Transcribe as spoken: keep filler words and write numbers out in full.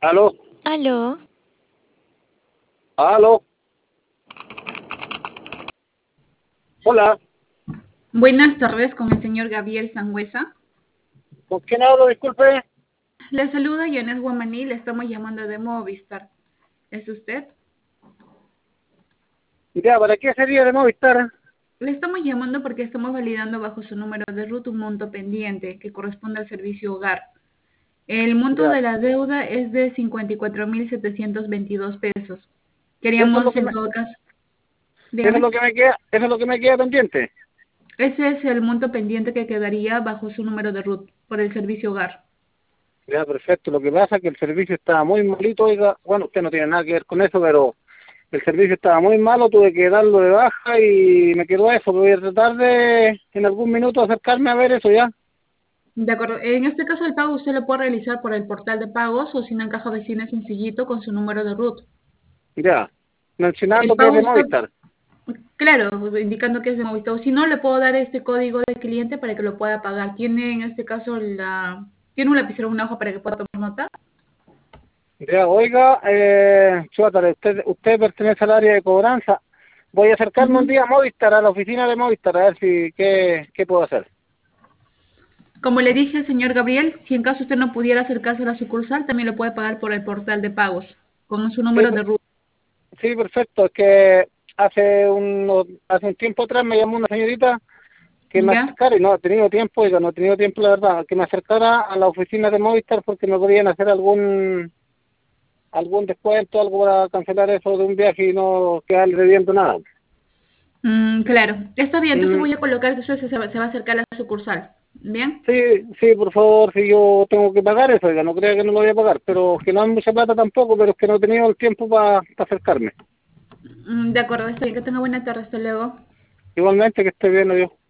Aló, Aló, aló, hola, Buenas tardes con el señor Gabriel Sangüesa. ¿con quién hablo? Disculpe. Le saluda Yanes Guamaní, le estamos llamando de Movistar. ¿Es usted? Ya, ¿para qué sería de Movistar? Le estamos llamando porque estamos validando bajo su número de ruta un monto pendiente que corresponde al servicio hogar. El monto Ya, de la deuda es de cincuenta y cuatro mil setecientos veintidós pesos. eso es lo Queríamos que en me, todo caso, eso es lo dígame, que me queda, eso es lo que me queda pendiente. ese es el monto pendiente que quedaría bajo su número de ruta por el servicio hogar. Ya, perfecto. Lo que pasa es que el servicio estaba muy malito, oiga. Bueno, usted no tiene nada que ver con eso, pero el servicio estaba muy malo, tuve que darlo de baja y me quedó eso. Voy a tratar de en algún minuto acercarme a ver eso ya. De acuerdo. En este caso, el pago usted lo puede realizar por el portal de pagos o si no en caja vecina sencillito con su número de RUT. Ya, El mencionando que es pago de usted, Movistar. claro, indicando que es de Movistar. O si no, le puedo dar este código de cliente para que lo pueda pagar. Tiene en este caso la, tiene un lapicero o una hoja para que pueda tomar nota. Ya, oiga, eh, Chuátare, usted, usted pertenece al área de cobranza. Voy a acercarme un Ujú. día a Movistar, a la oficina de Movistar, a ver si qué, qué puedo hacer. Como le dije, señor Gabriel, si en caso usted no pudiera acercarse a la sucursal, también lo puede pagar por el portal de pagos con su Sí, número de per- RUT. sí, perfecto. Es que hace un, hace un tiempo atrás me llamó una señorita que me ¿Ya? acercara y no he tenido tiempo, oiga, no he tenido tiempo, la verdad, que me acercara a la oficina de Movistar porque me podían hacer algún algún descuento, algo para cancelar eso de un viaje y no quedar debiendo nada. Mm, claro. Está bien, entonces Mm, voy a colocar que usted se va, se va a acercar a la sucursal. ¿Bien? Sí, sí, por favor, si yo tengo que pagar eso, oiga, no crea que no lo voy a pagar, pero que no es mucha plata tampoco, pero es que no he tenido el tiempo para acercarme. Mm, de acuerdo, está bien. Que tenga buena tarde. Hasta luego. Igualmente, que esté bien, adiós.